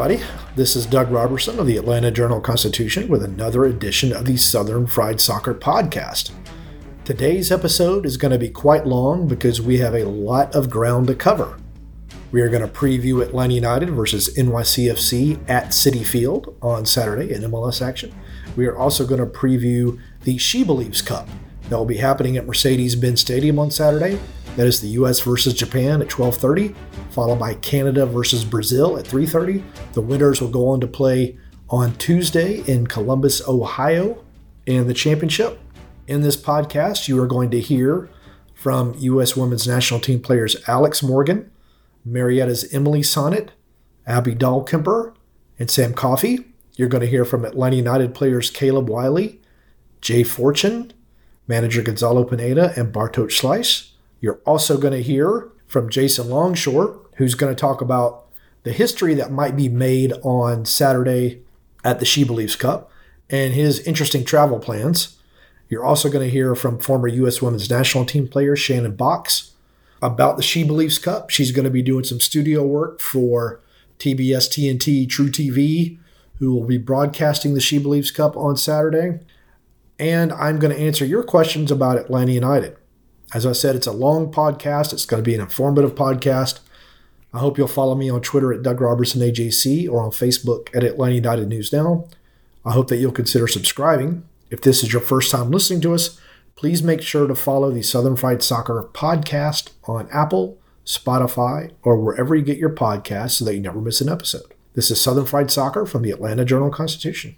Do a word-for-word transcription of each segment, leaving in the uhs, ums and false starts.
everybody. This is Doug Robertson of the Atlanta Journal-Constitution with another edition of the Southern Fried Soccer Podcast. Today's episode is going to be quite long because we have a lot of ground to cover. We are going to preview Atlanta United versus N Y C F C at Citi Field on Saturday in M L S action. We are also going to preview the She Believes Cup that will be happening at Mercedes-Benz Stadium on Saturday. That is the U S versus Japan at twelve thirty, followed by Canada versus Brazil at three thirty. The winners will go on to play on Tuesday in Columbus, Ohio in the championship. In this podcast, you are going to hear from U S Women's National Team players Alex Morgan, Marietta's Emily Sonnet, Abby Dahlkemper, and Sam Coffey. You're going to hear from Atlanta United players Caleb Wiley, Jay Fortune, manager Gonzalo Pineda, and Bartosz Slice. You're also going to hear from Jason Longshore, who's going to talk about the history that might be made on Saturday at the She Believes Cup and his interesting travel plans. You're also going to hear from former U S Women's National Team player Shannon Box about the She Believes Cup. She's going to be doing some studio work for T B S T N T True T V, who will be broadcasting the She Believes Cup on Saturday. And I'm going to answer your questions about Atlanta United. As I said, it's a long podcast. It's going to be an informative podcast. I hope you'll follow me on Twitter at Doug Robertson A J C or on Facebook at Atlanta United News Now. I hope that you'll consider subscribing. If this is your first time listening to us, please make sure to follow the Southern Fried Soccer Podcast on Apple, Spotify, or wherever you get your podcasts so that you never miss an episode. This is Southern Fried Soccer from the Atlanta Journal-Constitution.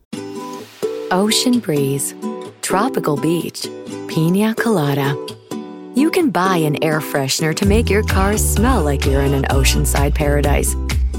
Ocean breeze, tropical beach, pina colada. You can buy an air freshener to make your car smell like you're in an oceanside paradise.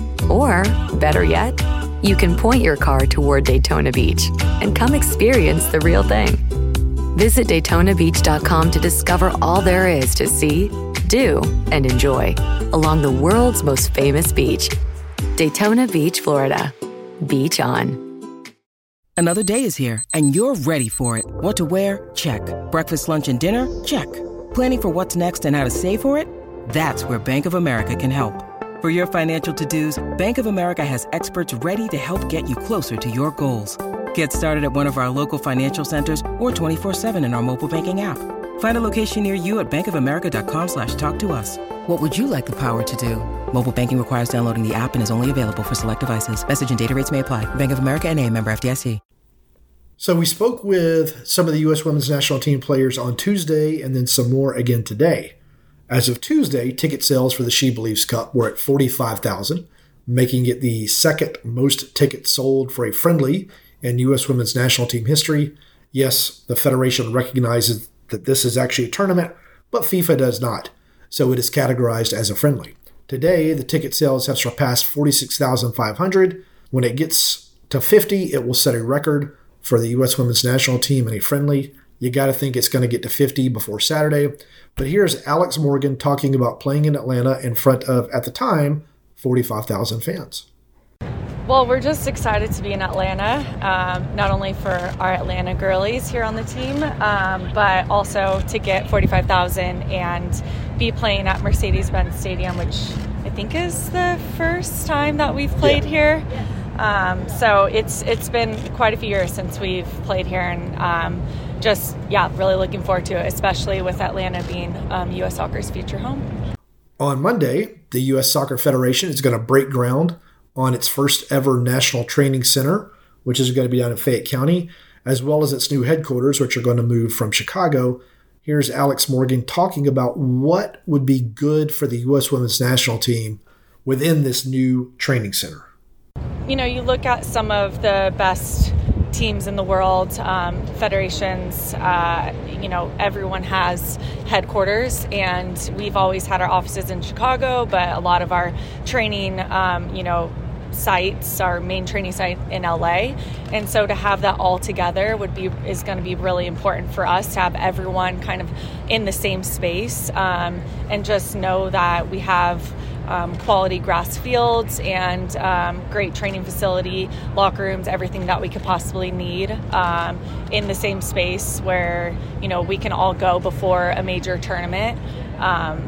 Or, better yet, you can point your car toward Daytona Beach and come experience the real thing. Visit Daytona Beach dot com to discover all there is to see, do, and enjoy along the world's most famous beach. Daytona Beach, Florida. Beach on. Another day is here, and you're ready for it. What to wear? Check. Breakfast, lunch, and dinner? Check. Planning for what's next and how to save for it? That's where Bank of America can help. For your financial to-dos, Bank of America has experts ready to help get you closer to your goals. Get started at one of our local financial centers or twenty-four seven in our mobile banking app. Find a location near you at bankofamerica.com slash talk to us. What would you like the power to do? Mobile banking requires downloading the app and is only available for select devices. Message and data rates may apply. Bank of America N A, member F D I C. So we spoke with some of the U S Women's National Team players on Tuesday and then some more again today. As of Tuesday, ticket sales for the She Believes Cup were at forty-five thousand, making it the second most tickets sold for a friendly in U S Women's National Team history. Yes, the Federation recognizes that this is actually a tournament, but FIFA does not, so it is categorized as a friendly. Today, the ticket sales have surpassed forty-six thousand five hundred. When it gets to fifty, it will set a record for the U S Women's National Team in a friendly. You got to think it's going to get to fifty before Saturday. But here's Alex Morgan talking about playing in Atlanta in front of, at the time, forty-five thousand fans. Well, we're just excited to be in Atlanta, um, not only for our Atlanta girlies here on the team, um, but also to get forty-five thousand and be playing at Mercedes-Benz Stadium, which I think is the first time that we've played yeah. here. Yeah. Um, so it's it's been quite a few years since we've played here, and um, just, yeah, really looking forward to it, especially with Atlanta being um, U S Soccer's future home. On Monday, the U S Soccer Federation is going to break ground on its first ever National Training Center, which is going to be down in Fayette County, as well as its new headquarters, which are going to move from Chicago. Here's Alex Morgan talking about what would be good for the U S Women's National Team within this new training center. You know, you look at some of the best teams in the world, um, federations, uh, you know, everyone has headquarters, and we've always had our offices in Chicago, but a lot of our training, um, you know, sites, our main training site in L A. And so to have that all together would be is going to be really important for us to have everyone kind of in the same space, um, and just know that we have um, quality grass fields and um, great training facility, locker rooms, everything that we could possibly need um, in the same space where, you know, we can all go before a major tournament. Um,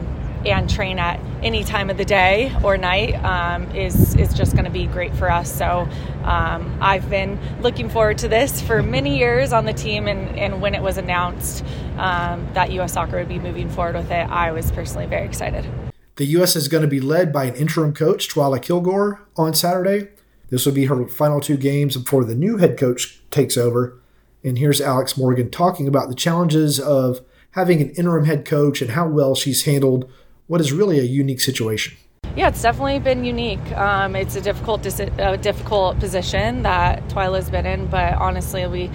and train at any time of the day or night um, is is just going to be great for us. So um, I've been looking forward to this for many years on the team, and, and when it was announced um, that U S Soccer would be moving forward with it, I was personally very excited. The U S is going to be led by an interim coach, Twyla Kilgore, on Saturday. This will be her final two games before the new head coach takes over. And here's Alex Morgan talking about the challenges of having an interim head coach and how well she's handled what is really a unique situation. Yeah, it's definitely been unique. Um, it's a difficult, disi- uh, difficult position that Twyla's been in, but honestly, we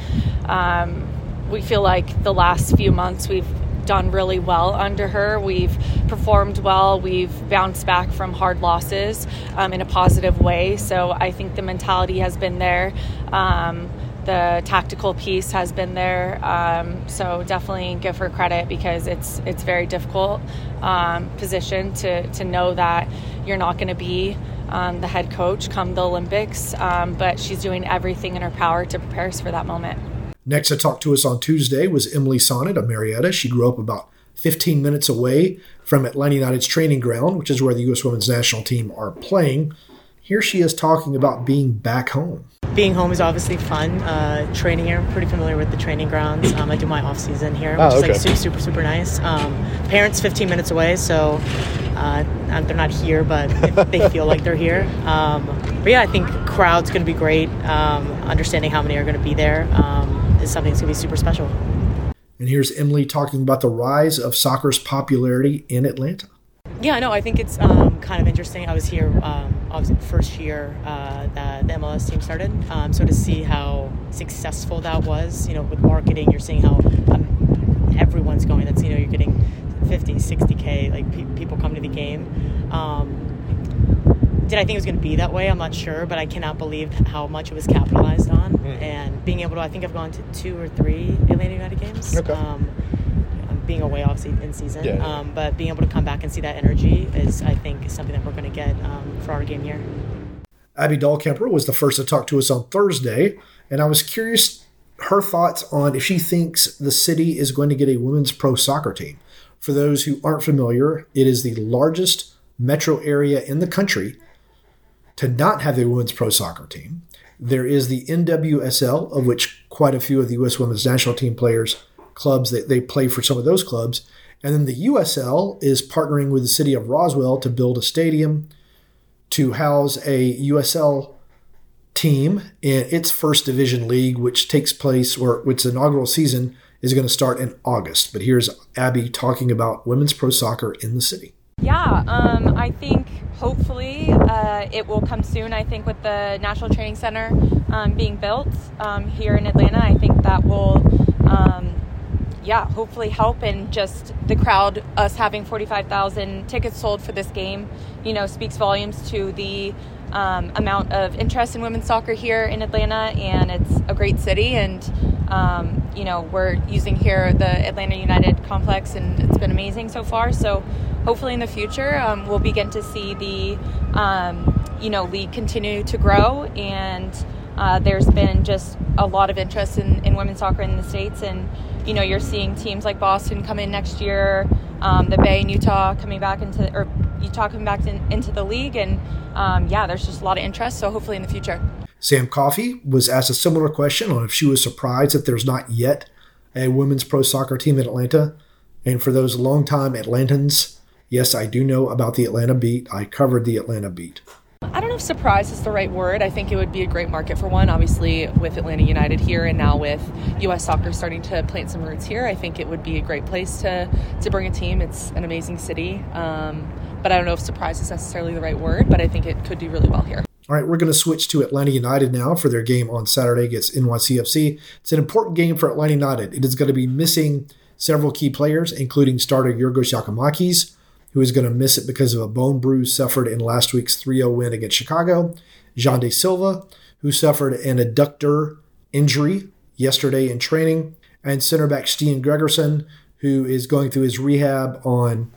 um, we feel like the last few months we've done really well under her. We've performed well. We've bounced back from hard losses um, in a positive way. So I think the mentality has been there. Um, the tactical piece has been there. Um, so definitely give her credit, because it's it's very difficult um, position to, to know that you're not going to be um, the head coach come the Olympics. Um, but she's doing everything in her power to prepare us for that moment. Next to talk to us on Tuesday was Emily Sonnet of Marietta. She grew up about fifteen minutes away from Atlanta United's training ground, which is where the U S Women's National Team are playing. Here she is talking about being back home. Being home is obviously fun. Uh, training here, I'm pretty familiar with the training grounds. Um, I do my off season here, which oh, okay. is like super, super, super nice. Um, parents fifteen minutes away, so uh, they're not here, but they feel like they're here. Um, but yeah, I think crowd's going to be great. Um, understanding how many are going to be there um, is something that's going to be super special. And here's Emily talking about the rise of soccer's popularity in Atlanta. Yeah, no, I think it's um, kind of interesting. I was here, um, obviously, the first year uh, that the M L S team started. Um, so to see how successful that was, you know, with marketing, you're seeing how um, everyone's going. That's, you know, you're getting fifty, sixty K, like pe- people come to the game. Um, did I think it was going to be that way? I'm not sure, but I cannot believe how much it was capitalized on. Mm. And being able to, I think I've gone to two or three Atlanta United games. Okay. Um, being away, obviously, in season. Yeah. Um, but being able to come back and see that energy is, I think, is something that we're going to get um, for our game here. Abby Dahlkemper was the first to talk to us on Thursday, and I was curious her thoughts on if she thinks the city is going to get a women's pro soccer team. For those who aren't familiar, it is the largest metro area in the country to not have a women's pro soccer team. There is the N W S L, of which quite a few of the U S Women's National Team players clubs that they play for some of those clubs. And then the U S L is partnering with the city of Roswell to build a stadium to house a U S L team in its first division league, which takes place, or its inaugural season is going to start in August. But here's Abby talking about women's pro soccer in the city. Yeah, um, I think hopefully uh, it will come soon. I think with the National Training Center um, being built um, here in Atlanta, I think that will um, yeah, hopefully help. And just the crowd, us having forty-five thousand tickets sold for this game, you know, speaks volumes to the um, amount of interest in women's soccer here in Atlanta. And it's a great city. And, um, you know, we're using here the Atlanta United complex, and it's been amazing so far. So hopefully in the future, um, we'll begin to see the, um, you know, league continue to grow. And uh, there's been just a lot of interest in, in women's soccer in the States. And, you know, you're seeing teams like Boston come in next year, um, the Bay and Utah coming back into, or Utah coming back in, into the league. And um, yeah, there's just a lot of interest. So hopefully in the future. Sam Coffey was asked a similar question on if she was surprised that there's not yet a women's pro soccer team in Atlanta. And for those longtime Atlantans, yes, I do know about the Atlanta Beat. I covered the Atlanta Beat. I don't know if surprise is the right word. I think it would be a great market for one. Obviously, with Atlanta United here and now with U S Soccer starting to plant some roots here, I think it would be a great place to, to bring a team. It's an amazing city. Um, but I don't know if surprise is necessarily the right word, but I think it could do really well here. All right, we're going to switch to Atlanta United now for their game on Saturday against N Y C F C. It's an important game for Atlanta United. It is going to be missing several key players, including starter Yorgos Giacomakis, who is going to miss it because of a bone bruise suffered in last week's three oh win against Chicago. Jean De Silva, who suffered an adductor injury yesterday in training. And center back Stian Gregerson, who is going through his rehab on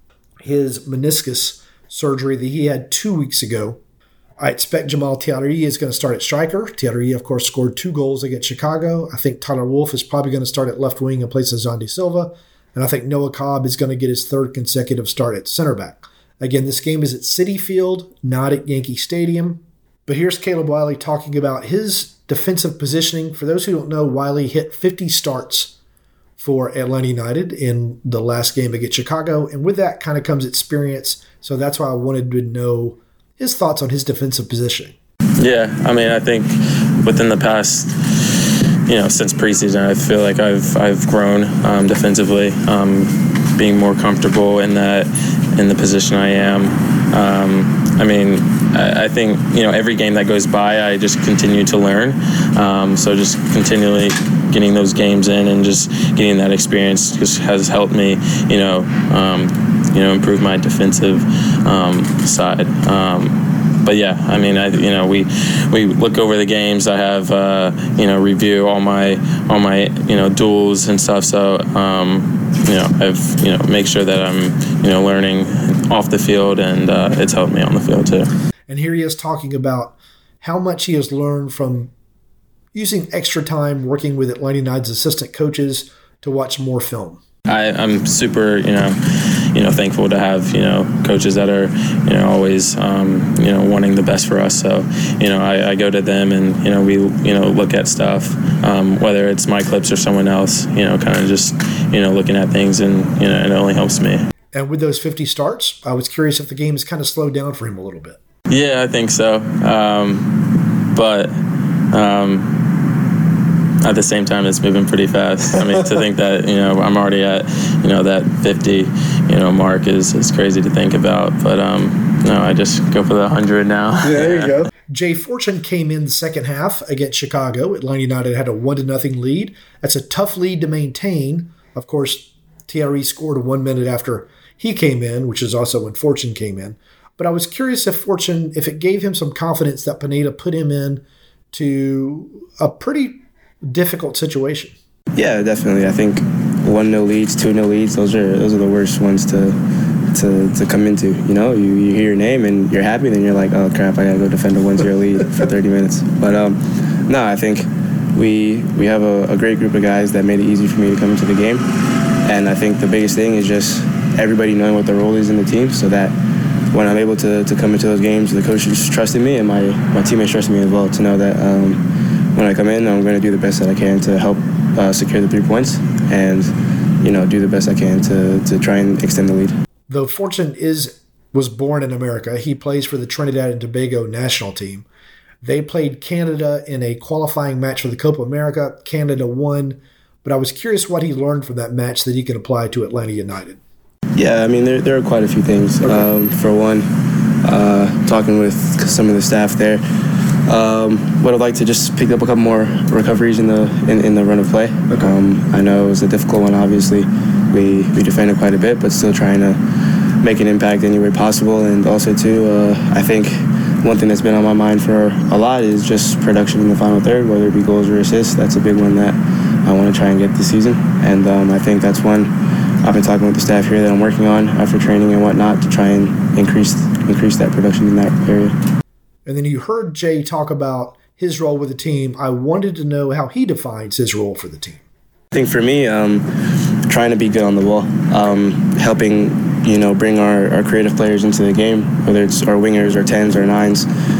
his meniscus surgery that he had two weeks ago. I expect Jamal Tiari is going to start at striker. Tiari, of course, scored two goals against Chicago. I think Tyler Wolff is probably going to start at left wing in place of Jean De Silva. and I think Noah Cobb is going to get his third consecutive start at center back. Again, this game is at Citi Field, not at Yankee Stadium. But here's Caleb Wiley talking about his defensive positioning. For those who don't know, Wiley hit fifty starts for Atlanta United in the last game against Chicago, and with that kind of comes experience. So that's why I wanted to know his thoughts on his defensive positioning. Yeah, I mean, I think within the past, you know, since preseason, I feel like I've I've grown um, defensively, um, being more comfortable in that in the position I am. Um, I mean, I, I think, you know, every game that goes by, I just continue to learn. Um, so just continually getting those games in and just getting that experience just has helped me, you know, um, you know, improve my defensive um, side. Um, But yeah, I mean, I you know we we look over the games. I have uh, you know review all my all my you know duels and stuff. So um, you know I've you know make sure that I'm you know learning off the field, and uh, it's helped me on the field too. And here he is talking about how much he has learned from using extra time working with Atlanta United's assistant coaches to watch more film. I, I'm super, you know, you know, thankful to have, you know, coaches that are, you know, always, um, you know, wanting the best for us. So, you know, I, I go to them and, you know, we, you know, look at stuff, um, whether it's my clips or someone else, you know, kind of just, you know, looking at things, and, you know, it only helps me. And with those fifty starts, I was curious if the game has kind of slowed down for him a little bit. Yeah, I think so. Um, but, um, at the same time, it's moving pretty fast. I mean, to think that, you know, I'm already at, you know, that fifty, you know, mark is, is crazy to think about. But, um, no, I just go for the one hundred now. Yeah, there you go. Jay Fortune came in the second half against Chicago. Atlanta United had a one to nothing lead. That's a tough lead to maintain. Of course, T R E scored one minute after he came in, which is also when Fortune came in. But I was curious if Fortune, if it gave him some confidence that Pineda put him in to a pretty difficult situation. Yeah, definitely. I think one nil leads, two nil leads, those are those are the worst ones to to to come into. You know, you, you hear your name and you're happy, then you're like, oh crap, I gotta go defend a one zero lead for thirty minutes. But um, no, I think we we have a, a great group of guys that made it easy for me to come into the game. And I think the biggest thing is just everybody knowing what their role is in the team, so that when I'm able to, to come into those games, the coaches trusting me and my, my teammates trusting me as well, to know that um, when I come in, I'm going to do the best that I can to help uh, secure the three points and, you know, do the best I can to, to try and extend the lead. Though Fortune is was born in America, he plays for the Trinidad and Tobago national team. They played Canada in a qualifying match for the Copa America. Canada won, but I was curious what he learned from that match that he can apply to Atlanta United. Yeah, I mean, there there are quite a few things. Okay. Um, for one, uh, talking with some of the staff there, um, would have liked to just pick up a couple more recoveries in the in, in the run of play. Okay. Um, I know it was a difficult one, obviously. We, we defended quite a bit, but still trying to make an impact any way possible. And also, too, uh, I think one thing that's been on my mind for a lot is just production in the final third, whether it be goals or assists. That's a big one that I want to try and get this season. And um, I think that's one I've been talking with the staff here that I'm working on after training and whatnot to try and increase increase that production in that area. And then you heard Jay talk about his role with the team. I wanted to know how he defines his role for the team. I think for me, um, trying to be good on the ball, um, helping, you know, bring our, our creative players into the game, whether it's our wingers or tens or nines,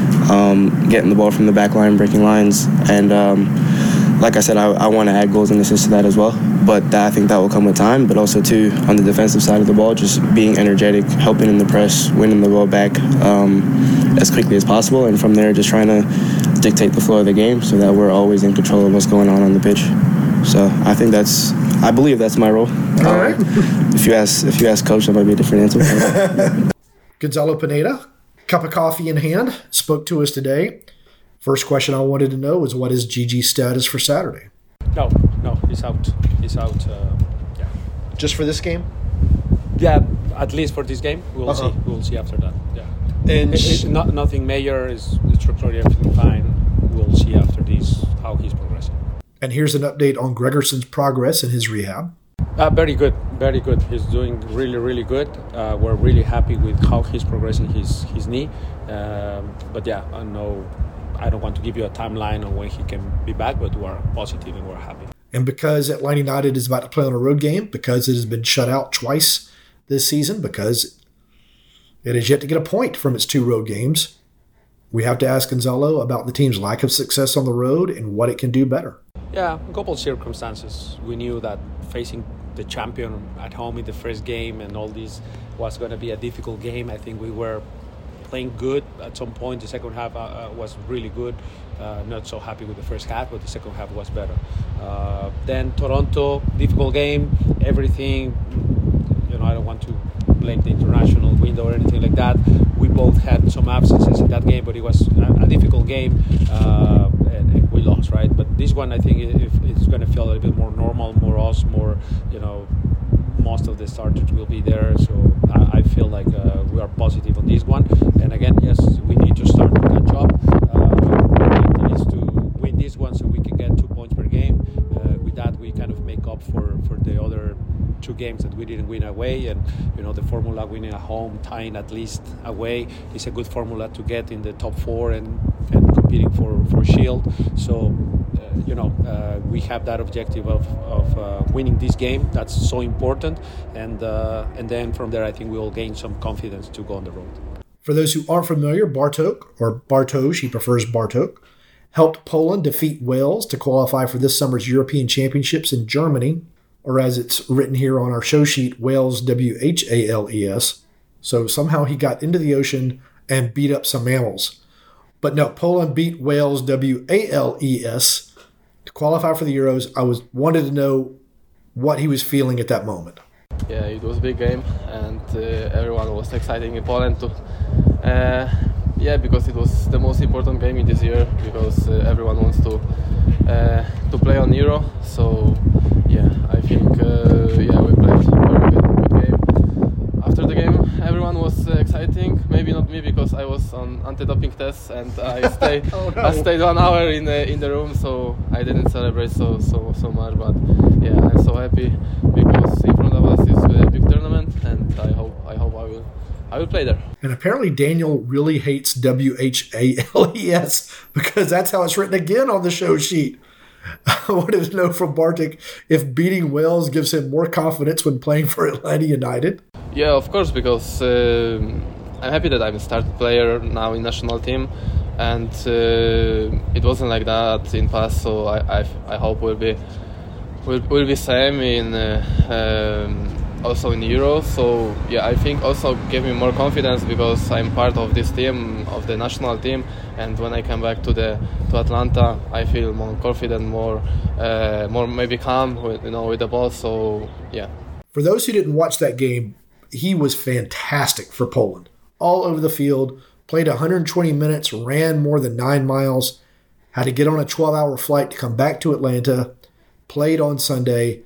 um, getting the ball from the back line, breaking lines. And um, like I said, I, I want to add goals and assists to that as well. But that, I think that will come with time. But also, too, on the defensive side of the ball, just being energetic, helping in the press, winning the ball back um, as quickly as possible. And from there, just trying to dictate the flow of the game so that we're always in control of what's going on on the pitch. So I think that's, I believe that's my role. All um, right. if you ask, if you ask Coach, that might be a different answer. Gonzalo Pineda, cup of coffee in hand, spoke to us today. First question I wanted to know is, what is Gigi's status for Saturday? No, no, he's out. He's out. Uh, yeah. Just for this game? Yeah, at least for this game. We'll uh-huh. see. We'll see after that. Yeah. And it, it, not, nothing major. Is structurally everything fine. We'll see after this how he's progressing. And here's an update on Gregerson's progress in his rehab. Uh, very good, very good. He's doing really, really good. Uh, we're really happy with how he's progressing his his knee. Um, but yeah, I know I don't want to give you a timeline on when he can be back, but we're positive and we're happy. And because Atlanta United is about to play on a road game, because it has been shut out twice this season, because it has yet to get a point from its two road games, we have to ask Gonzalo about the team's lack of success on the road and what it can do better. Yeah, a couple of circumstances. We knew that facing the champion at home in the first game and all this was going to be a difficult game. I think we were playing good at some point. The second half uh, was really good. Uh, not so happy with the first half, but the second half was better. Uh, then Toronto, difficult game. Everything, you know, I don't want to blame the international window or anything like that. We both had some absences in that game, but it was a, a difficult game, uh, and, and we lost, right? But this one, I think, if it's going to feel a little bit more normal, more us, more, you know, most of the starters will be there. So I, I feel like uh, we are positive on this one. And again, yes, we need to start to catch up. Uh, is to win this one so we can get two points per game. Uh, with that, we kind of make up for, for the other two games that we didn't win away. And you know, the formula winning at home, tying at least away is a good formula to get in the top four and, and competing for, for Shield. So uh, you know, uh, we have that objective of, of uh, winning this game. That's so important. And uh, and then from there, I think we will gain some confidence to go on the road. For those who aren't familiar, Bartok, or Bartosz, he prefers Bartok, helped Poland defeat Wales to qualify for this summer's European Championships in Germany, or as it's written here on our show sheet, Wales, W H A L E S. So somehow he got into the ocean and beat up some mammals. But no, Poland beat Wales, W A L E S, to qualify for the Euros. I was wanted to know what he was feeling at that moment. Yeah, it was a big game, and uh, everyone was excited in Poland too. Uh, yeah, because it was the most important game in this year, because uh, everyone wants to uh, to play on Euro. So yeah, I think uh, yeah we played a very good, good game. After the game, everyone was uh, exciting. Maybe not me, because I was on anti-doping tests and I stayed oh, no. I stayed one hour in the in the room, so I didn't celebrate so so so much. But yeah, I'm so happy because in front of us is a big tournament, and I hope I hope I will. I will play there. And apparently Daniel really hates W H A L E S because that's how it's written again on the show sheet. I wanted to know from Bartek if beating Wales gives him more confidence when playing for Atlanta United. Yeah, of course, because uh, I'm happy that I'm a starting player now in national team, and uh, it wasn't like that in past. So I I, I hope we'll be will will be same in. Uh, um, also in Euro, so yeah, I think also gave me more confidence because I'm part of this team, of the national team, and when I come back to the to Atlanta, I feel more confident, more uh, more maybe calm, with, you know, with the ball. So yeah. For those who didn't watch that game, he was fantastic for Poland. All over the field, played one hundred twenty minutes, ran more than nine miles, had to get on a twelve-hour flight to come back to Atlanta, played on Sunday.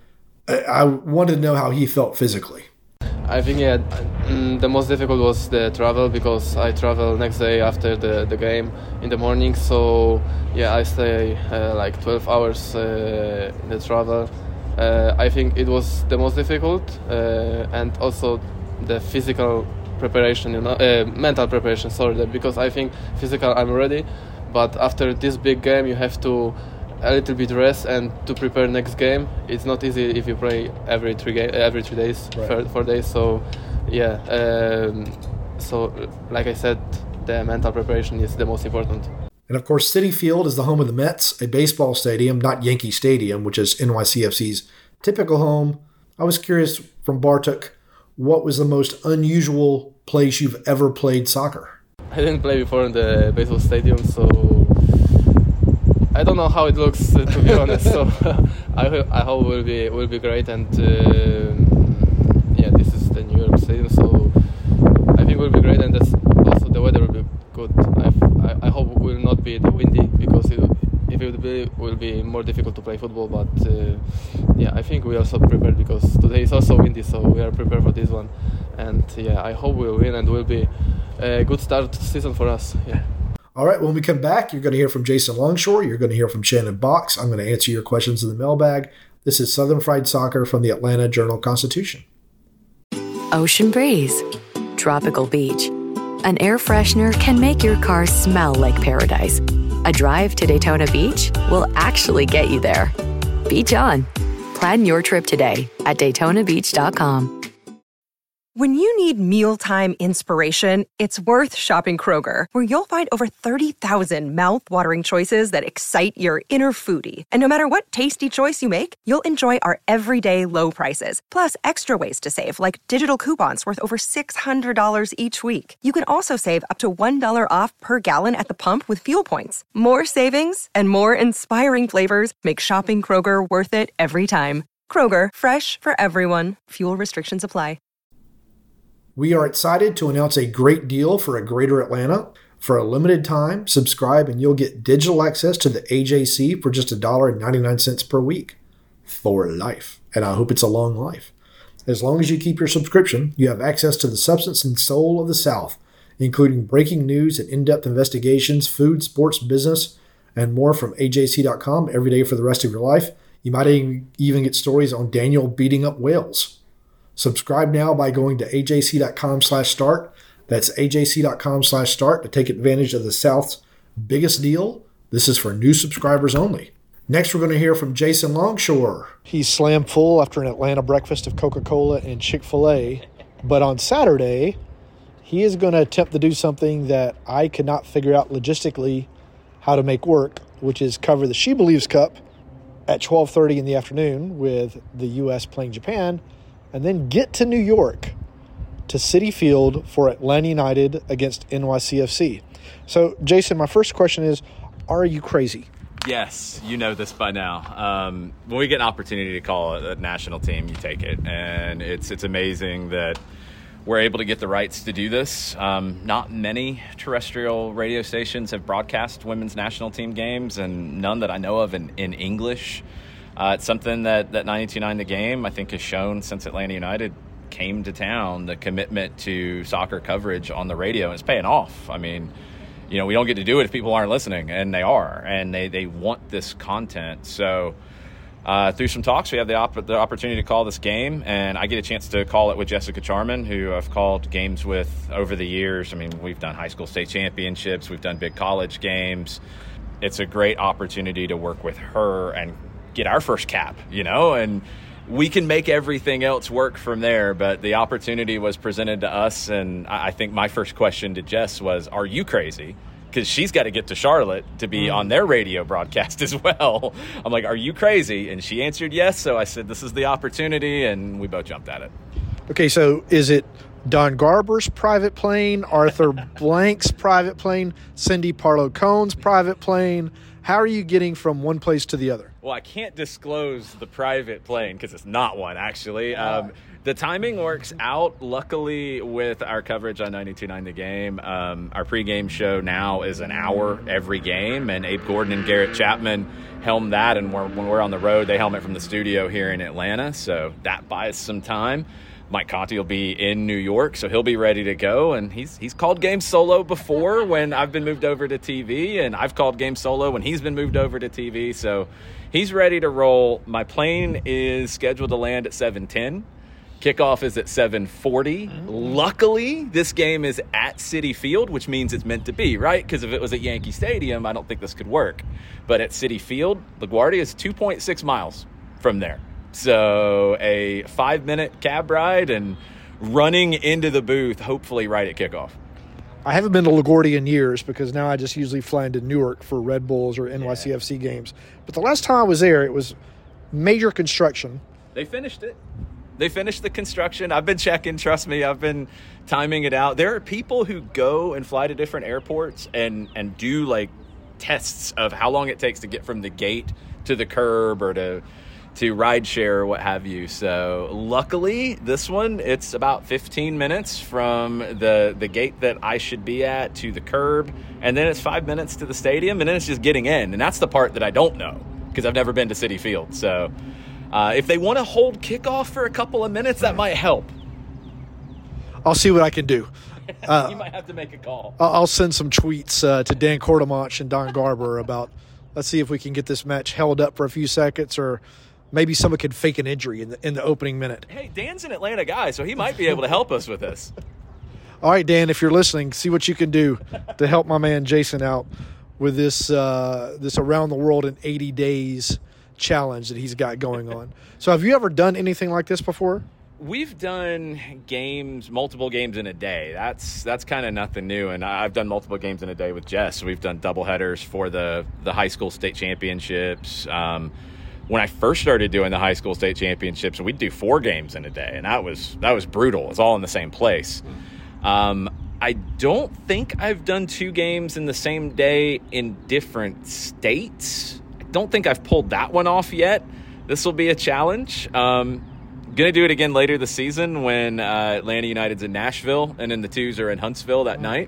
I wanted to know how he felt physically. I think yeah, the most difficult was the travel, because I travel next day after the, the game in the morning. So yeah, I stay uh, like twelve hours uh, in the travel. Uh, I think it was the most difficult, uh, and also the physical preparation, you know, uh, mental preparation. Sorry, because I think physical I'm ready, but after this big game you have to a little bit rest and to prepare next game. It's not easy if you play every three ga- every three days, right. four, four days. So yeah, um, so like I said, the mental preparation is the most important. And of course, Citi Field is the home of the Mets, a baseball stadium, not Yankee Stadium, which is N Y C F C's typical home. I was curious from Bartok, what was the most unusual place you've ever played soccer? I didn't play before in the baseball stadium, so I don't know how it looks, uh, to be honest. So I I hope it will be will be great, and uh, yeah, this is the New York Stadium, so I think it will be great, and that's also the weather will be good. I, I, I hope it will not be the windy, because it, if it will be it will be more difficult to play football. But uh, yeah, I think we are also prepared, because today is also windy, so we are prepared for this one. And yeah, I hope we'll win, and it will be a good start to the season for us. Yeah. All right, when we come back, you're going to hear from Jason Longshore. You're going to hear from Shannon Box. I'm going to answer your questions in the mailbag. This is Southern Fried Soccer from the Atlanta Journal-Constitution. Ocean breeze, tropical beach. An air freshener can make your car smell like paradise. A drive to Daytona Beach will actually get you there. Beach on. Plan your trip today at Daytona Beach dot com. When you need mealtime inspiration, it's worth shopping Kroger, where you'll find over thirty thousand mouth-watering choices that excite your inner foodie. And no matter what tasty choice you make, you'll enjoy our everyday low prices, plus extra ways to save, like digital coupons worth over six hundred dollars each week. You can also save up to one dollar off per gallon at the pump with fuel points. More savings and more inspiring flavors make shopping Kroger worth it every time. Kroger, fresh for everyone. Fuel restrictions apply. We are excited to announce a great deal for a Greater Atlanta. For a limited time, subscribe and you'll get digital access to the A J C for just one dollar and ninety-nine cents per week. For life. And I hope it's a long life. As long as you keep your subscription, you have access to the substance and soul of the South, including breaking news and in-depth investigations, food, sports, business, and more from A J C dot com every day for the rest of your life. You might even get stories on Daniel beating up whales. Subscribe now by going to A J C dot com slash start. That's A J C dot com slash start to take advantage of the South's biggest deal. This is for new subscribers only. Next, we're going to hear from Jason Longshore. He's slam full after an Atlanta breakfast of Coca-Cola and Chick-fil-A. But on Saturday, he is going to attempt to do something that I could not figure out logistically how to make work, which is cover the She Believes Cup at twelve thirty in the afternoon with the U S playing Japan, and then get to New York to Citi Field for Atlanta United against N Y C F C. So, Jason, my first question is, are you crazy? Yes, you know this by now. Um, when we get an opportunity to call a national team, you take it. And it's it's amazing that we're able to get the rights to do this. Um, not many terrestrial radio stations have broadcast women's national team games, and none that I know of in, in English. Uh, it's something that, that ninety-two point nine The Game, I think, has shown since Atlanta United came to town, the commitment to soccer coverage on the radio, and it's paying off. I mean, you know, we don't get to do it if people aren't listening, and they are, and they, they want this content. So uh, through some talks, we have the, op- the opportunity to call this game, and I get a chance to call it with Jessica Charman, who I've called games with over the years. I mean, we've done high school state championships, we've done big college games. It's a great opportunity to work with her and get our first cap, you know, and we can make everything else work from there. But the opportunity was presented to us, and I think my first question to Jess was, are you crazy? Because she's got to get to Charlotte to be mm. on their radio broadcast as well. I'm like, are you crazy? And she answered yes, so I said, this is the opportunity, and we both jumped at it. Okay, so is it Don Garber's private plane, Arthur Blank's private plane, Cindy Parlow-Cohn's private plane? How are you getting from one place to the other? Well, I can't disclose the private plane because it's not one, actually. Um, the timing works out, luckily, with our coverage on ninety-two point nine The Game. Um, our pregame show now is an hour every game, and Abe Gordon and Garrett Chapman helm that. And we're, when we're on the road, they helm it from the studio here in Atlanta, so that buys some time. Mike Conti will be in New York, so he'll be ready to go. And he's he's called games solo before when I've been moved over to T V, and I've called games solo when he's been moved over to T V. So he's ready to roll. My plane is scheduled to land at seven ten. Kickoff is at seven forty. Mm-hmm. Luckily, this game is at Citi Field, which means it's meant to be, right? Because if it was at Yankee Stadium, I don't think this could work. But at Citi Field, LaGuardia is two point six miles from there. So a five-minute cab ride and running into the booth, hopefully right at kickoff. I haven't been to LaGuardia in years because now I just usually fly into Newark for Red Bulls or N Y C F C yeah. games. But the last time I was there, it was major construction. They finished it. They finished the construction. I've been checking. Trust me, I've been timing it out. There are people who go and fly to different airports and, and do, like, tests of how long it takes to get from the gate to the curb or to – to ride share or what have you. So luckily this one, it's about fifteen minutes from the the gate that I should be at to the curb, and then it's five minutes to the stadium, and then it's just getting in. And that's the part that I don't know because I've never been to Citi Field. So uh, if they want to hold kickoff for a couple of minutes, that might help. I'll see what I can do. Uh, you might have to make a call. I'll send some tweets uh, to Dan Quartermach and Don Garber about, let's see if we can get this match held up for a few seconds, or maybe someone could fake an injury in the in the opening minute. Hey, Dan's an Atlanta guy, so he might be able to help us with this. All right, Dan, if you're listening, see what you can do to help my man Jason out with this uh, this Around the World in eighty Days challenge that he's got going on. So have you ever done anything like this before? We've done games, multiple games in a day. That's that's kind of nothing new. And I've done multiple games in a day with Jess. We've done doubleheaders for the, the high school state championships. Um, when I first started doing the high school state championships, we'd do four games in a day, and that was that was brutal. It's all in the same place. Um, I don't think I've done two games in the same day in different states. I don't think I've pulled that one off yet. This will be a challenge. Um, Going to do it again later this season when uh, Atlanta United's in Nashville and then the twos are in Huntsville that night.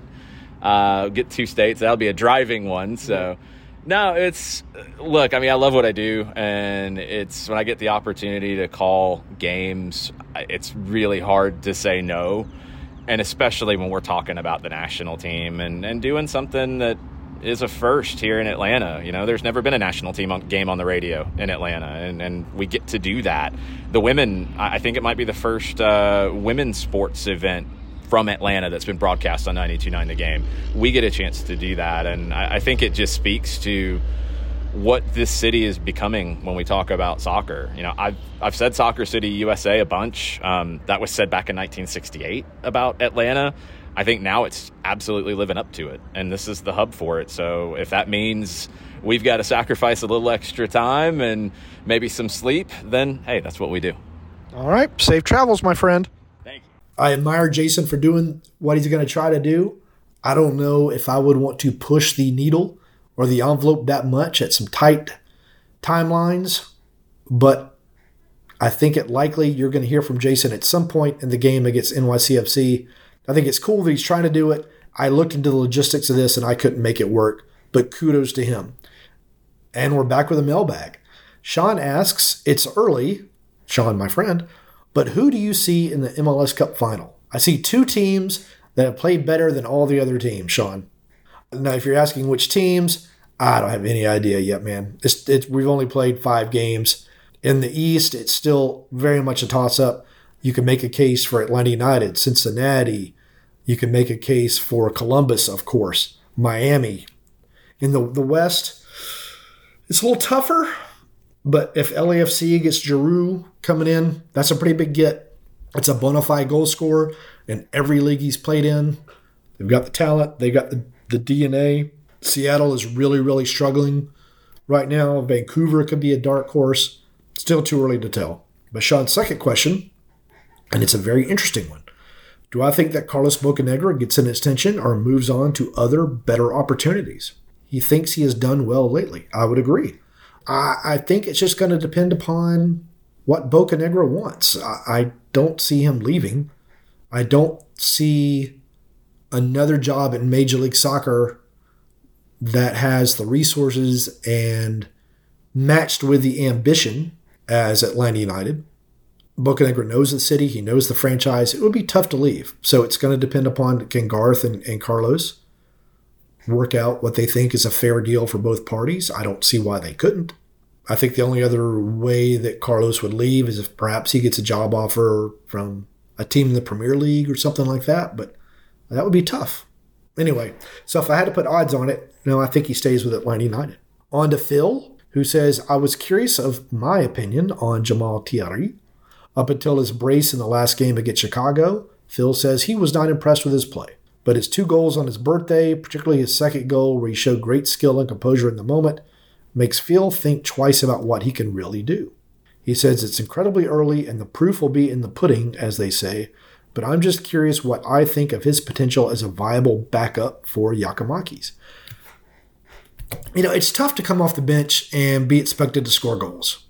Uh, get two states. That'll be a driving one. So, no, it's – look, I mean, I love what I do, and it's when I get the opportunity to call games, it's really hard to say no, and especially when we're talking about the national team and, and doing something that – is a first here in Atlanta. You know, there's never been a national team on, game on the radio in Atlanta, and, and we get to do that. The women, I think it might be the first uh, women's sports event from Atlanta that's been broadcast on ninety-two point nine The Game. We get a chance to do that, and I, I think it just speaks to what this city is becoming when we talk about soccer. You know, I've I've said Soccer City U S A a bunch. Um, that was said back in nineteen sixty-eight about Atlanta. I think now it's absolutely living up to it, and this is the hub for it. So if that means we've got to sacrifice a little extra time and maybe some sleep, then, hey, that's what we do. All right. Safe travels, my friend. Thank you. I admire Jason for doing what he's going to try to do. I don't know if I would want to push the needle or the envelope that much at some tight timelines, but I think it likely you're going to hear from Jason at some point in the game against N Y C F C. I think it's cool that he's trying to do it. I looked into the logistics of this and I couldn't make it work, but kudos to him. And we're back with a mailbag. Sean asks, it's early, Sean, my friend, but who do you see in the M L S Cup final? I see two teams that have played better than all the other teams, Sean. Now, if you're asking which teams, I don't have any idea yet, man. It's, it's, we've only played five games. In the East, it's still very much a toss-up. You can make a case for Atlanta United, Cincinnati. You can make a case for Columbus, of course, Miami. In the, the West, it's a little tougher, but if L A F C gets Giroux coming in, that's a pretty big get. It's a bona fide goal scorer in every league he's played in. They've got the talent. They've got the, the D N A. Seattle is really, really struggling right now. Vancouver could be a dark horse. Still too early to tell. But Sean's second question, and it's a very interesting one. Do I think that Carlos Bocanegra gets an extension or moves on to other better opportunities? He thinks he has done well lately. I would agree. I, I think it's just going to depend upon what Bocanegra wants. I, I don't see him leaving. I don't see another job in Major League Soccer that has the resources and matched with the ambition as Atlanta United. Bocanegra knows the city. He knows the franchise. It would be tough to leave. So it's going to depend upon can Garth and, and Carlos work out what they think is a fair deal for both parties. I don't see why they couldn't. I think the only other way that Carlos would leave is if perhaps he gets a job offer from a team in the Premier League or something like that. But that would be tough. Anyway, so if I had to put odds on it, no, I think he stays with Atlanta United. On to Phil, who says, I was curious of my opinion on Jamal Thierry. Up until his brace in the last game against Chicago, Phil says he was not impressed with his play. But his two goals on his birthday, particularly his second goal where he showed great skill and composure in the moment, makes Phil think twice about what he can really do. He says it's incredibly early and the proof will be in the pudding, as they say, but I'm just curious what I think of his potential as a viable backup for Giakoumakis. You know, it's tough to come off the bench and be expected to score goals.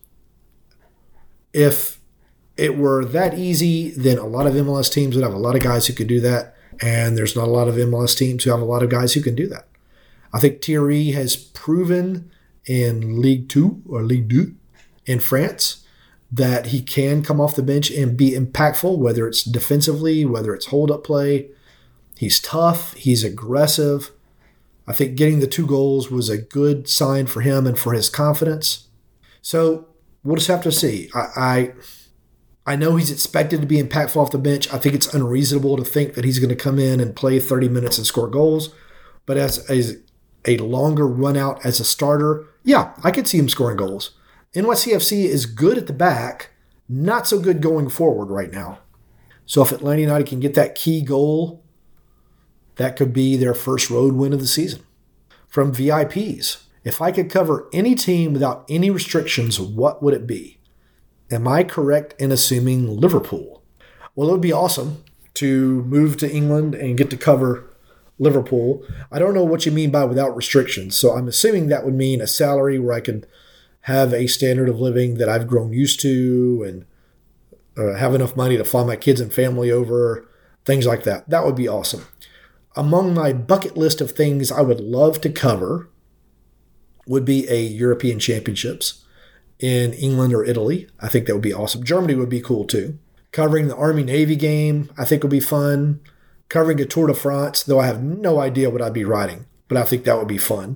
If it were that easy, then a lot of M L S teams would have a lot of guys who could do that, and there's not a lot of M L S teams who have a lot of guys who can do that. I think Thierry has proven in Ligue two or Ligue two in France that he can come off the bench and be impactful, whether it's defensively, whether it's hold-up play. He's tough. He's aggressive. I think getting the two goals was a good sign for him and for his confidence. So we'll just have to see. I... I I know he's expected to be impactful off the bench. I think it's unreasonable to think that he's going to come in and play thirty minutes and score goals. But as, as a longer run out as a starter, yeah, I could see him scoring goals. N Y C F C is good at the back, not so good going forward right now. So if Atlanta United can get that key goal, that could be their first road win of the season. From V I Ps, if I could cover any team without any restrictions, what would it be? Am I correct in assuming Liverpool? Well, it would be awesome to move to England and get to cover Liverpool. I don't know what you mean by without restrictions, so I'm assuming that would mean a salary where I could have a standard of living that I've grown used to and uh, have enough money to fly my kids and family over, things like that. That would be awesome. Among my bucket list of things I would love to cover would be a European Championships in England or Italy. I think that would be awesome. Germany would be cool too. Covering the Army-Navy game, I think would be fun. Covering a Tour de France, though I have no idea what I'd be riding, but I think that would be fun.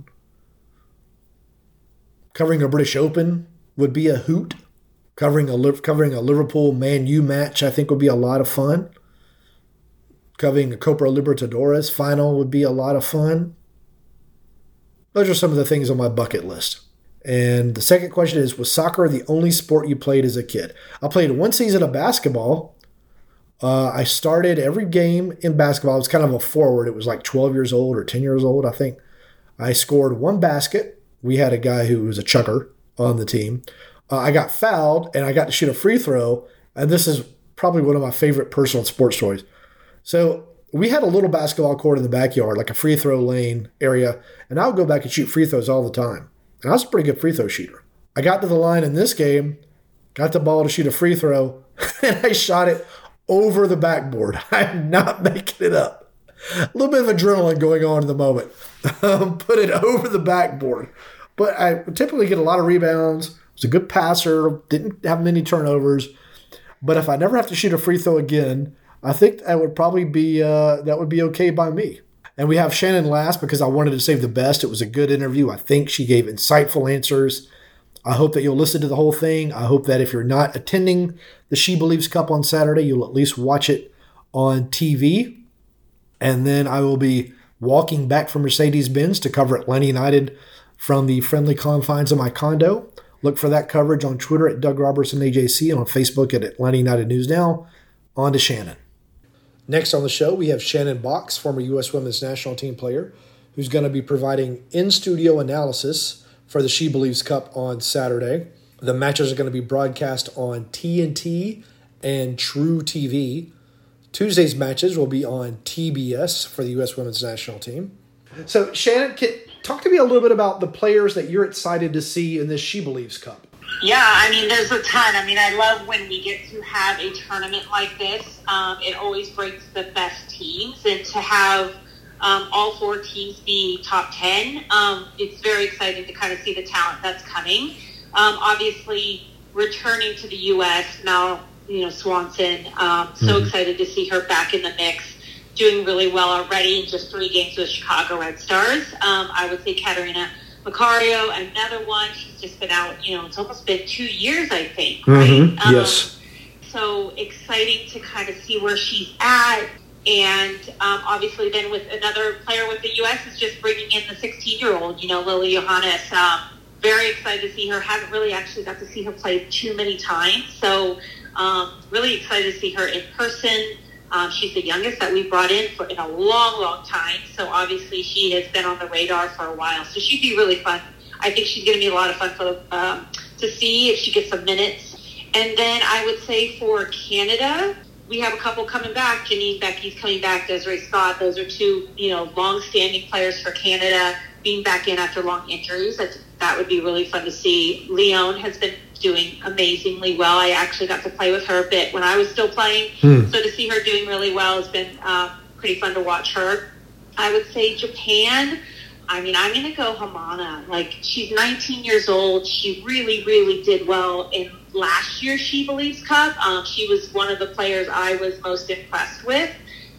Covering a British Open would be a hoot. Covering a covering a Liverpool Man U match, I think would be a lot of fun. Covering a Copa Libertadores final would be a lot of fun. Those are some of the things on my bucket list. And the second question is, was soccer the only sport you played as a kid? I played one season of basketball. Uh, I started every game in basketball. I was kind of a forward. It was like twelve years old or ten years old, I think. I scored one basket. We had a guy who was a chucker on the team. Uh, I got fouled, and I got to shoot a free throw. And this is probably one of my favorite personal sports stories. So we had a little basketball court in the backyard, like a free throw lane area, and I would go back and shoot free throws all the time. And I was a pretty good free throw shooter. I got to the line in this game, got the ball to shoot a free throw, and I shot it over the backboard. I'm not making it up. A little bit of adrenaline going on in the moment. Um, put it over the backboard. But I typically get a lot of rebounds. Was a good passer. Didn't have many turnovers. But if I never have to shoot a free throw again, I think that would probably be uh, that would be okay by me. And we have Shannon last because I wanted to save the best. It was a good interview. I think she gave insightful answers. I hope that you'll listen to the whole thing. I hope that if you're not attending the She Believes Cup on Saturday, you'll at least watch it on T V. And then I will be walking back from Mercedes-Benz to cover Atlanta United from the friendly confines of my condo. Look for that coverage on Twitter at Doug Robertson A J C and on Facebook at Atlanta United News Now. On to Shannon. Next on the show, we have Shannon Box, former U S Women's National Team player, who's going to be providing in-studio analysis for the She Believes Cup on Saturday. The matches are going to be broadcast on T N T and True T V. Tuesday's matches will be on T B S for the U S Women's National Team. So, Shannon, can, talk to me a little bit about the players that you're excited to see in this She Believes Cup. Yeah, I mean, there's a ton. I mean, I love when we get to have a tournament like this. Um, it always breaks the best teams, and to have um, all four teams be top ten, um, it's very exciting to kind of see the talent that's coming. Um, obviously, returning to the U S now, you know, Swanson, um, so mm-hmm. excited to see her back in the mix, doing really well already in just three games with Chicago Red Stars. Um, I would say Katarina Macario, another one. She's just been out, you know, it's almost been two years, I think, mm-hmm. right? Um, yes. So exciting to kind of see where she's at. And um, obviously then with another player with the U S is just bringing in the sixteen-year-old, you know, Lily Johannes. Um, very excited to see her. Haven't really actually got to see her play too many times. So um, really excited to see her in person. Um, she's the youngest that we brought in for in a long, long time. So obviously she has been on the radar for a while. So she'd be really fun. I think she's going to be a lot of fun for um, to see if she gets some minutes. And then I would say for Canada, we have a couple coming back. Janine Becky's coming back. Desiree Scott. Those are two, you know, long-standing players for Canada being back in after long injuries. That's, that would be really fun to see. Leon has been doing amazingly well. I actually got to play with her a bit when I was still playing. Hmm. So to see her doing really well has been uh, pretty fun to watch her. I would say Japan. I mean, I'm going to go Hamana. Like, she's nineteen years old. She really, really did well in last year's She Believes Cup. Um, she was one of the players I was most impressed with.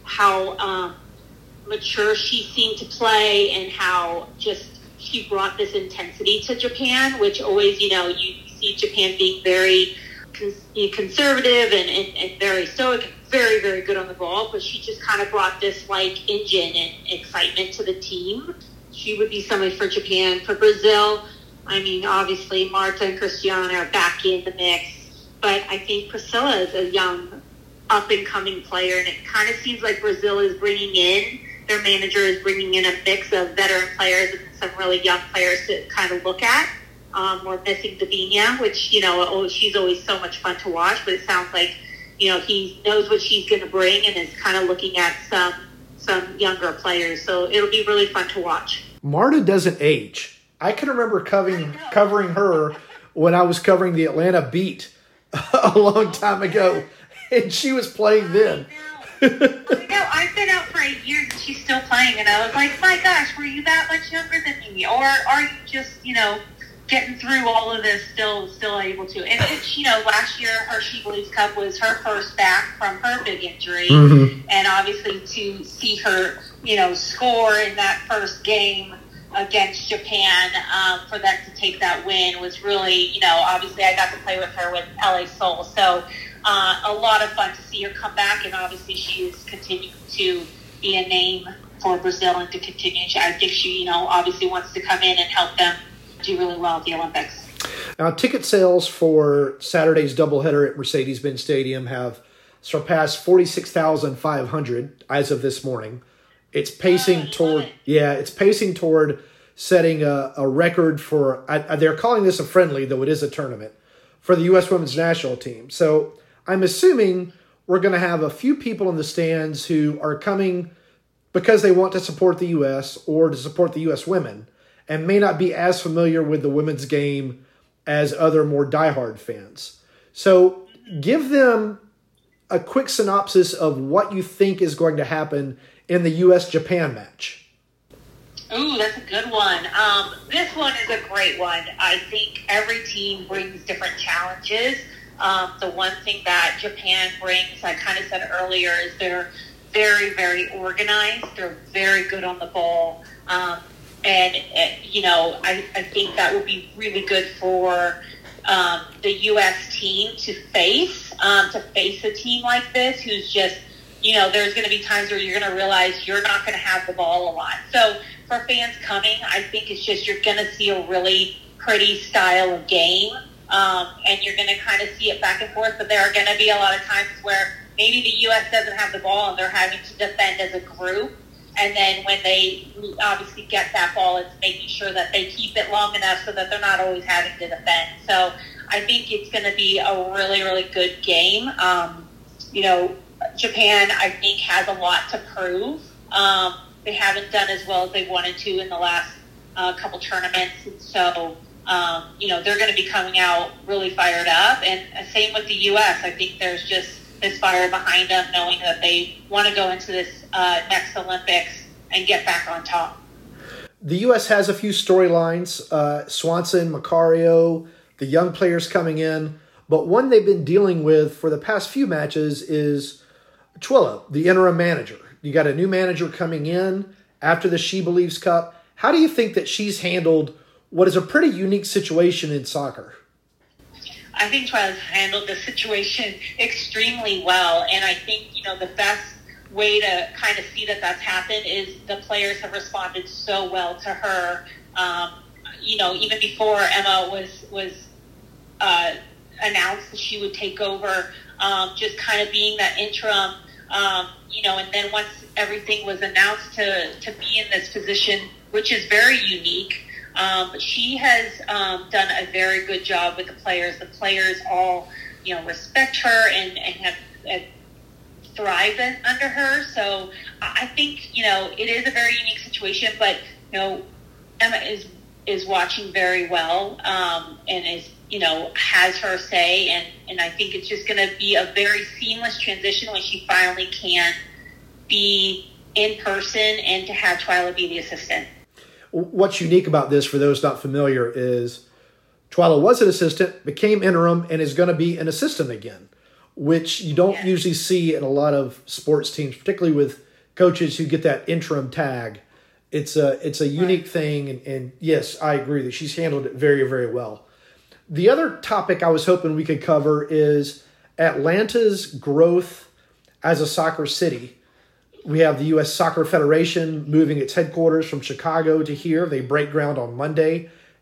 How um, mature she seemed to play and how just she brought this intensity to Japan, which always, you know, you see Japan being very cons- conservative and, and, and very stoic, very, very good on the ball. But she just kind of brought this, like, engine and excitement to the team. She would be somebody for Japan. For Brazil, I mean, obviously, Marta and Cristiana are back in the mix, but I think Priscilla is a young, up-and-coming player, and it kind of seems like Brazil is bringing in, their manager is bringing in a mix of veteran players and some really young players to kind of look at. Um, we're missing Davinia, which, you know, oh, she's always so much fun to watch, but it sounds like, you know, he knows what she's going to bring and is kind of looking at some some younger players. So it'll be really fun to watch. Marta doesn't age. I can remember covering covering her when I was covering the Atlanta Beat a long time ago, and she was playing then. I know. I've been out for eight years and she's still playing, and I was like, my gosh, were you that much younger than me? Or are you just, you know, getting through all of this still still able to? And, and you know, last year her She Believes Cup was her first back from her big injury. Mm-hmm. And obviously to see her, you know, score in that first game against Japan, um, for them to take that win was really, you know, obviously I got to play with her with L A Soul. So uh, a lot of fun to see her come back, and obviously she is continuing to be a name for Brazil and to continue. I think she, you know, obviously wants to come in and help them do really well at the Olympics. Now, ticket sales for Saturday's doubleheader at Mercedes-Benz Stadium have surpassed forty-six thousand five hundred as of this morning. It's pacing oh, toward, it. yeah, it's pacing toward setting a, a record for, I, they're calling this a friendly, though it is a tournament, for the U S women's national team. So I'm assuming we're going to have a few people in the stands who are coming because they want to support the U S or to support the U S women, and may not be as familiar with the women's game as other more diehard fans. So give them a quick synopsis of what you think is going to happen in the U S Japan match. Ooh, that's a good one. Um, this one is a great one. I think every team brings different challenges. Um, the one thing that Japan brings, I kind of said earlier, is they're very, very organized. They're very good on the ball. Um, And, uh, you know, I, I think that would be really good for um, the U S team to face, um, to face a team like this who's just, you know, there's going to be times where you're going to realize you're not going to have the ball a lot. So for fans coming, I think it's just you're going to see a really pretty style of game, um, and you're going to kind of see it back and forth. But there are going to be a lot of times where maybe the U S doesn't have the ball and they're having to defend as a group. And then when they obviously get that ball, it's making sure that they keep it long enough so that they're not always having to defend. So I think it's going to be a really, really good game. Um, you know, Japan, I think, has a lot to prove. Um, they haven't done as well as they wanted to in the last uh, couple tournaments. And so, um, you know, they're going to be coming out really fired up. And same with the U S. I think there's just this fire behind them, knowing that they want to go into this uh, next Olympics and get back on top. The U S has a few storylines, uh, Swanson, Macario, the young players coming in, but one they've been dealing with for the past few matches is Twila, the interim manager. You got a new manager coming in after the She Believes Cup. How do you think that she's handled what is a pretty unique situation in soccer? I think Twila's handled the situation extremely well, and I think, you know, the best way to kind of see that that's happened is the players have responded so well to her. Um, you know, even before Emma was was uh, announced that she would take over, um, just kind of being that interim, um, you know, and then once everything was announced to to be in this position, which is very unique. Um, she has um, done a very good job with the players. The players all, you know, respect her and, and have, have thrived under her. So I think, you know, it is a very unique situation, but, you know, Emma is is watching very well um, and is, you know, has her say. And, and I think it's just going to be a very seamless transition when she finally can be in person and to have Twila be the assistant. What's unique about this, for those not familiar, is Twila was an assistant, became interim, and is going to be an assistant again, which you don't yeah. usually see in a lot of sports teams, particularly with coaches who get that interim tag. It's a it's a unique right. thing, and, and yes, I agree that she's handled it very, very well. The other topic I was hoping we could cover is Atlanta's growth as a soccer city. We have the U S Soccer Federation moving its headquarters from Chicago to here. They break ground on Monday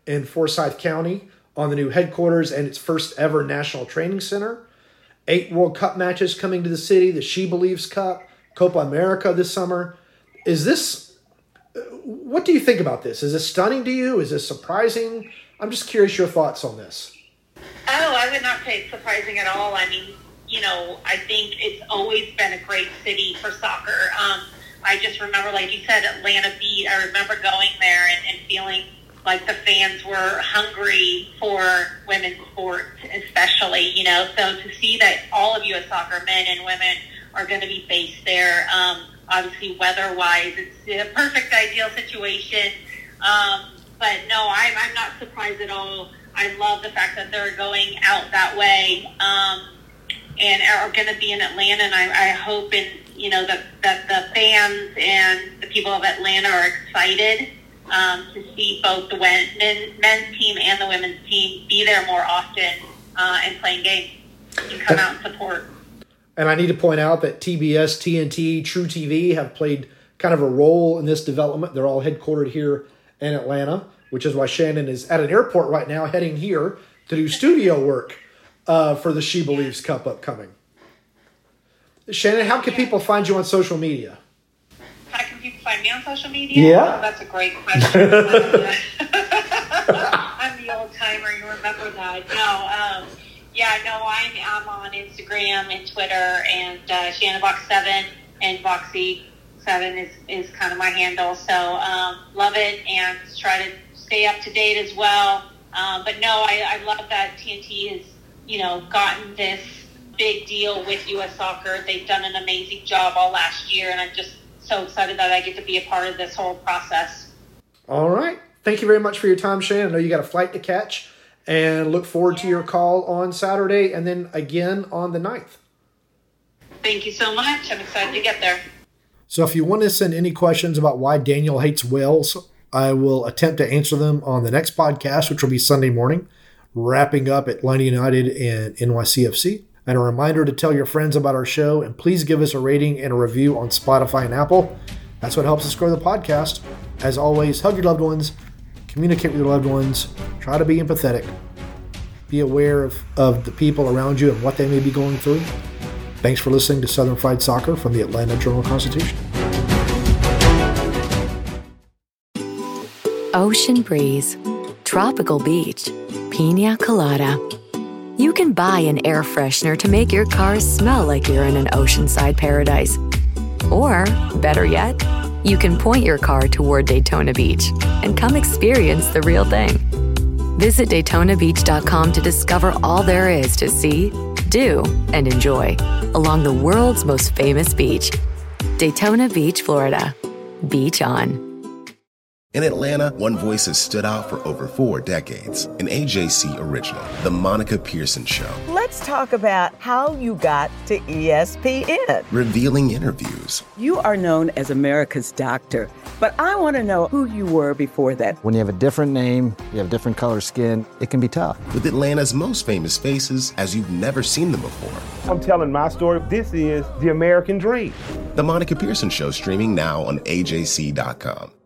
in Forsyth County on the new headquarters and its first ever national training center. Eight World Cup matches coming to the city, the She Believes Cup, Copa America this summer. Is this, what do you think about this? Is this stunning to you? Is this surprising? I'm just curious your thoughts on this. Oh, I would not say it's surprising at all. I mean, you know, I think it's always been a great city for soccer. Um, I just remember, like you said, Atlanta beat. I remember going there and, and feeling like the fans were hungry for women's sports, especially, you know. So to see that all of U S soccer men and women are going to be based there, um, obviously weather-wise, it's a perfect, ideal situation. Um, but no, I'm, I'm not surprised at all. I love the fact that they're going out that way um, and are going to be in Atlanta. And I, I hope in, you know, that, that the fans and the people of Atlanta are excited um, to see both the men, men's team and the women's team be there more often uh, and playing games and come out and support. And I need to point out that T B S, T N T, True T V have played kind of a role in this development. They're all headquartered here in Atlanta, which is why Shannon is at an airport right now heading here to do studio work uh, for the She Believes Cup upcoming. Shannon, how can people find you on social media? How can people find me on social media? Yeah. Oh, that's a great question. I'm the old timer, you remember that. No, um, yeah, no, I'm, I'm on Instagram and Twitter, and uh, Shannon Box seven and Boxy seven is, is kind of my handle. So um, love it and try to stay up to date as well. Um, but no, I, I love that T N T has, you know, gotten this big deal with U S Soccer. They've done an amazing job all last year, and I'm just so excited that I get to be a part of this whole process. All right. Thank you very much for your time, Shannon. I know you got a flight to catch, and look forward yeah. to your call on Saturday and then again on the ninth. Thank you so much. I'm excited to get there. So if you want to send any questions about why Daniel hates whales, I will attempt to answer them on the next podcast, which will be Sunday morning, wrapping up Atlanta United and N Y C F C. And a reminder to tell your friends about our show, and please give us a rating and a review on Spotify and Apple. That's what helps us grow the podcast. As always, hug your loved ones, communicate with your loved ones, try to be empathetic, be aware of, of the people around you and what they may be going through. Thanks for listening to Southern Fried Soccer from the Atlanta Journal-Constitution. Ocean breeze, tropical beach, pina colada. You can buy an air freshener to make your car smell like you're in an oceanside paradise. Or, better yet, you can point your car toward Daytona Beach and come experience the real thing. Visit Daytona Beach dot com to discover all there is to see, do, and enjoy along the world's most famous beach. Daytona Beach, Florida. Beach on. In Atlanta, one voice has stood out for over four decades. An A J C original, The Monica Pearson Show. Let's talk about how you got to E S P N. Revealing interviews. You are known as America's doctor, but I want to know who you were before that. When you have a different name, you have different color skin, it can be tough. With Atlanta's most famous faces as you've never seen them before. I'm telling my story. This is the American dream. The Monica Pearson Show, streaming now on A J C dot com.